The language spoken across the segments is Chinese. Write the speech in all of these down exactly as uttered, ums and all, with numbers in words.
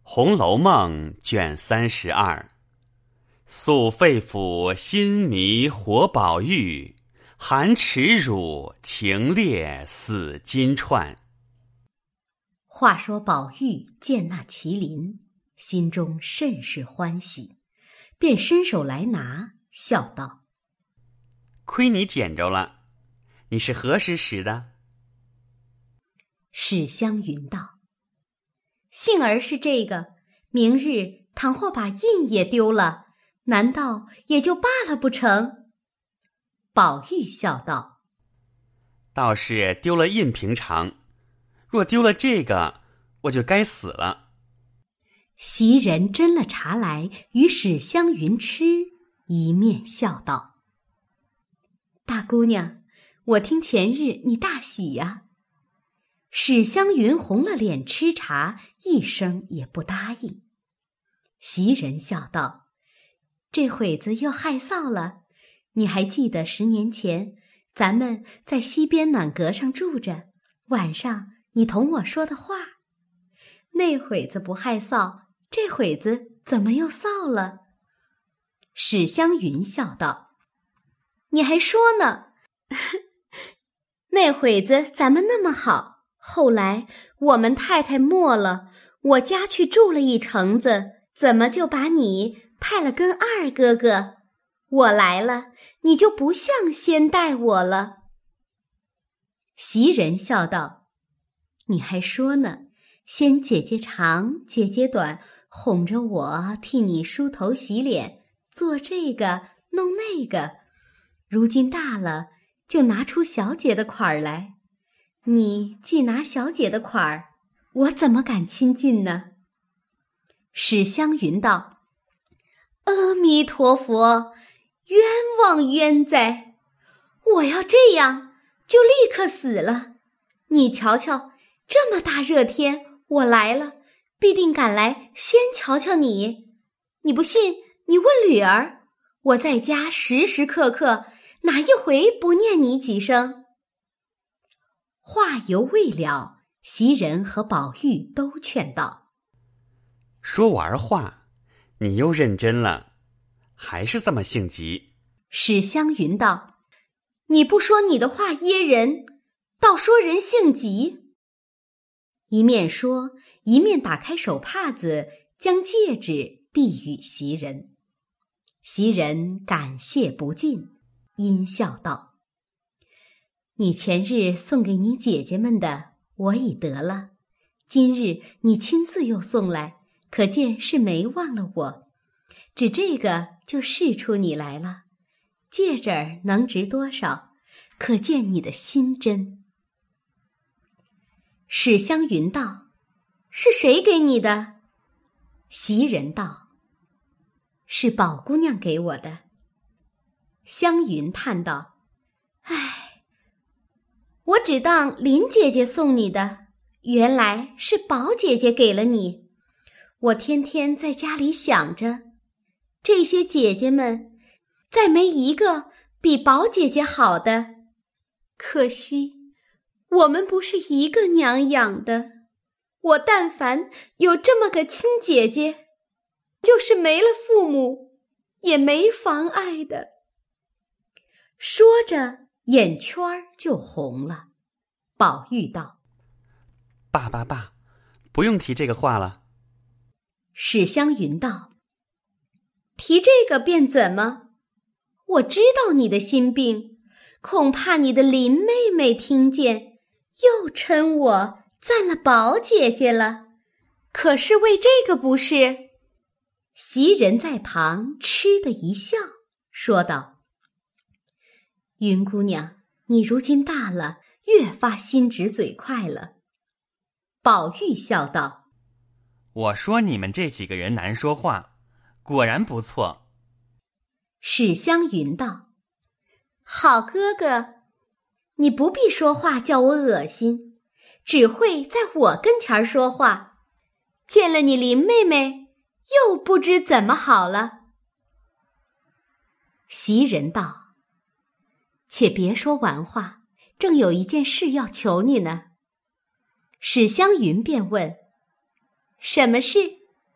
红楼梦》卷三十二，诉肺腑心迷活宝玉，含耻辱情烈死金钏。 话说宝玉见那麒麟，心中甚是欢喜，便伸手来拿，笑道： 亏你捡着了，你是何时拾的？ 史湘云道：幸而是这个，明日倘或把印也丢了，难道也就罢了不成？宝玉笑道： 倒是丢了印平常，若丢了这个，我就该死了。 袭人斟了茶来与史湘云吃，一面笑道：大姑娘，我听前日你大喜呀。史湘云红了脸吃茶，一声也不答应。袭人笑道：这会子又害臊了，你还记得十年前咱们在西边暖阁上住着，晚上你同我说的话？那会子不害臊，这会子怎么又臊了？史湘云笑道：你还说呢那会子咱们那么好，后来我们太太没了，我家去住了一程子，怎么就把你派了跟二哥哥？我来了，你就不像先待我了。袭人笑道：你还说呢，先姐姐长姐姐短，哄着我替你梳头洗脸，做这个弄那个，如今大了就拿出小姐的款儿来，你既拿小姐的款儿，我怎么敢亲近呢？史湘云道：阿弥陀佛，冤枉冤哉！我要这样就立刻死了。你瞧瞧，这么大热天，我来了，必定赶来先瞧瞧你。你不信，你问吕儿，我在家时时刻刻哪一回不念你几声？话犹未了，袭人和宝玉都劝道： 说玩话，你又认真了，还是这么性急。 史湘云道：你不说你的话噎人，倒说人性急。一面说，一面打开手帕子，将戒指递与袭人。袭人感谢不尽，阴笑道：你前日送给你姐姐们的，我已得了，今日你亲自又送来，可见是没忘了我，只这个就试出你来了。戒指儿能值多少，可见你的心真。史湘云道：是谁给你的？袭人道：是宝姑娘给我的。湘云叹道：唉，我只当林姐姐送你的，原来是宝姐姐给了你。我天天在家里想着，这些姐姐们再没一个比宝姐姐好的，可惜我们不是一个娘养的，我但凡有这么个亲姐姐，就是没了父母也没妨碍的。说着眼圈就红了。宝玉道： 爸爸爸，不用提这个话了。 史湘云道：提这个便怎么？我知道你的心病，恐怕你的林妹妹听见，又称我赞了宝姐姐了，可是为这个不是？袭人在旁嗤的一笑，说道：云姑娘，你如今大了，越发心直嘴快了。宝玉笑道： 我说你们这几个人难说话，果然不错。 史湘云道：好哥哥，你不必说话叫我恶心，只会在我跟前说话，见了你林妹妹又不知怎么好了。袭人道：且别说玩话，正有一件事要求你呢。史湘云便问：什么事？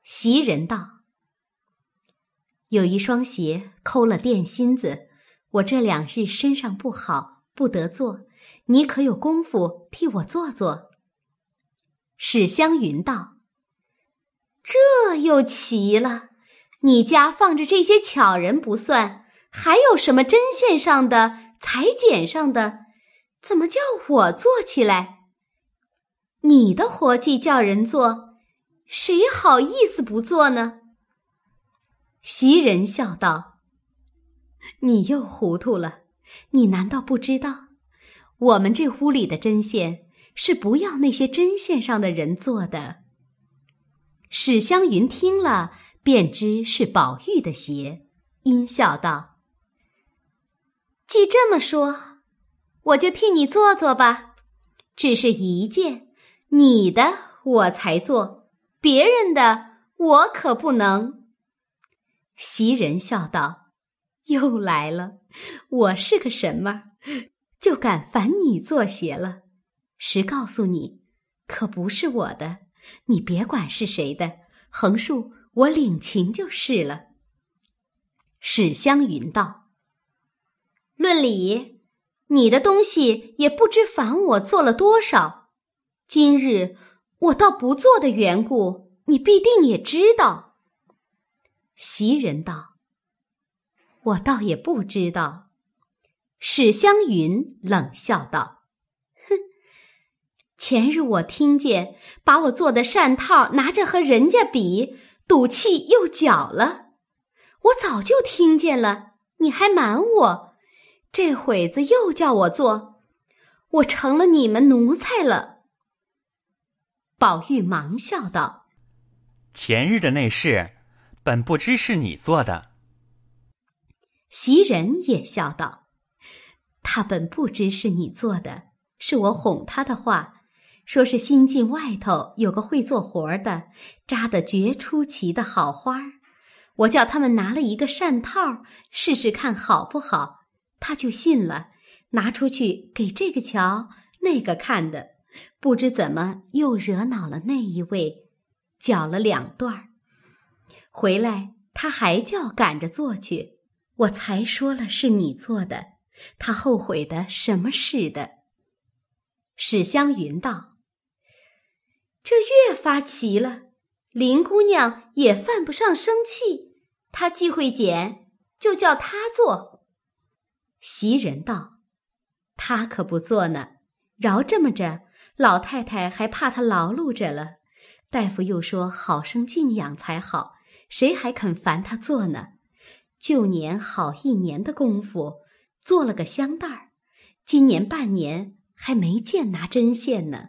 袭人道：有一双鞋抠了垫心子，我这两日身上不好，不得做，你可有功夫替我做做？史湘云道：这又奇了，你家放着这些巧人不算，还有什么针线上的、裁剪上的，怎么叫我做起来？你的活计叫人做，谁好意思不做呢？袭人笑道：你又糊涂了，你难道不知道，我们这屋里的针线是不要那些针线上的人做的。史湘云听了，便知是宝玉的鞋，阴笑道：既这么说，我就替你做做吧，只是一件，你的我才做，别人的我可不能。袭人笑道：又来了，我是个什么，就敢烦你做鞋了？实告诉你，可不是我的，你别管是谁的，横竖我领情就是了。史湘云道：论理，你的东西也不知烦我做了多少，今日我倒不做的缘故，你必定也知道。袭人道：我倒也不知道。史湘云冷笑道：哼，前日我听见把我做的扇套拿着和人家比，赌气又搅了，我早就听见了，你还瞒我，这会子又叫我做，我成了你们奴才了。宝玉忙笑道： 前日的那事，本不知是你做的。 袭人也笑道：他本不知是你做的，是我哄他的话，说是新进外头有个会做活的，扎得绝出奇的好花儿，我叫他们拿了一个扇套试试看好不好，他就信了，拿出去给这个瞧那个看的，不知怎么又惹恼了那一位，搅了两段，回来他还叫赶着做去，我才说了是你做的，他后悔的什么似的。史湘云道：这越发奇了，林姑娘也犯不上生气，她既会剪，就叫她做。袭人道：她可不做呢，饶这么着，老太太还怕她劳碌着了，大夫又说好生静养才好，谁还肯烦她做呢？旧年好一年的功夫，做了个香袋儿，今年半年还没见拿针线呢。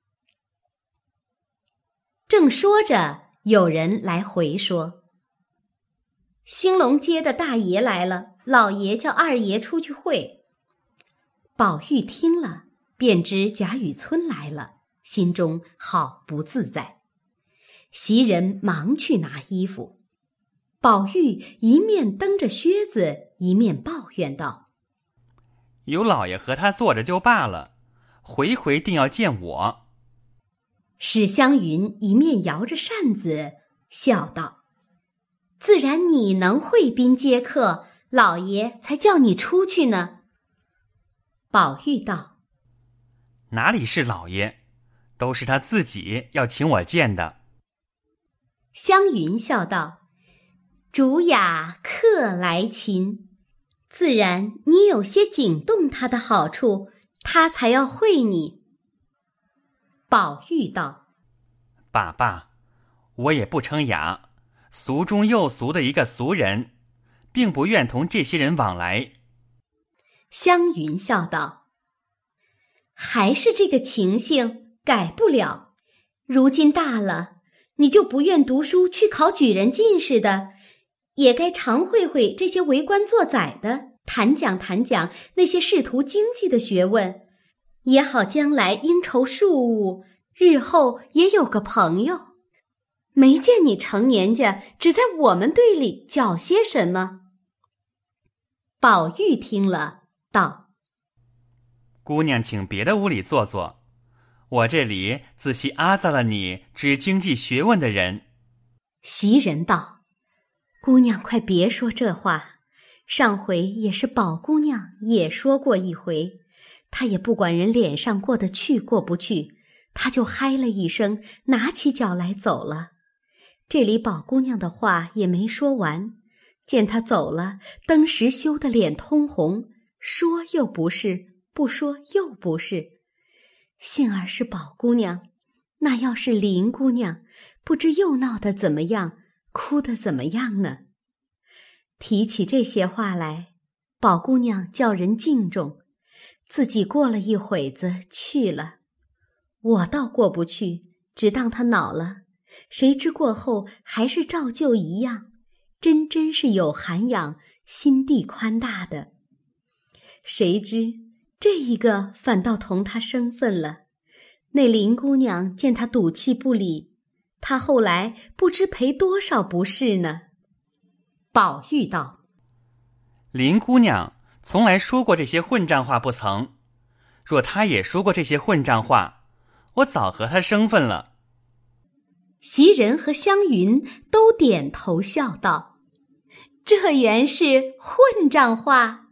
正说着，有人来回说：兴隆街的大爷来了，老爷叫二爷出去会。宝玉听了，便知贾雨村来了，心中好不自在。袭人忙去拿衣服，宝玉一面蹬着靴子，一面抱怨道： 有老爷和他坐着就罢了，回回定要见我。 史湘云一面摇着扇子笑道：自然你能会宾接客，老爷才叫你出去呢。宝玉道： 哪里是老爷，都是他自己要请我见的。 湘云笑道：主雅客来勤，自然你有些惊动他的好处，他才要会你。宝玉道： 爸爸，我也不称雅，俗中又俗的一个俗人，并不愿同这些人往来。 湘云笑道：还是这个情形，改不了，如今大了，你就不愿读书去考举人进士的，也该常会会这些为官做宰的，谈讲谈讲那些仕途经济的学问，也好将来应酬庶务，日后也有个朋友。没见你成年家只在我们队里搅些什么。宝玉听了道： 姑娘请别的屋里坐坐，我这里仔细阿杂了你知经济学问的人。 袭人道：“姑娘快别说这话，上回也是宝姑娘也说过一回，她也不管人脸上过得去过不去，她就嗨了一声，拿起脚来走了。这里宝姑娘的话也没说完，见她走了，登时羞得脸通红，说又不是，不说又不是。幸而是宝姑娘，那要是林姑娘，不知又闹得怎么样，哭得怎么样呢？”提起这些话来，宝姑娘叫人敬重，自己过了一会子去了。我倒过不去，只当她恼了，谁知过后还是照旧一样，真真是有涵养，心地宽大的。谁知这一个反倒同她生分了。那林姑娘见她赌气不理，她后来不知赔多少不是呢。宝玉道：“ 林姑娘从来说过这些混账话不曾？若她也说过这些混账话，我早和她生分了。” 袭人和湘云都点头笑道：“这原是混账话。”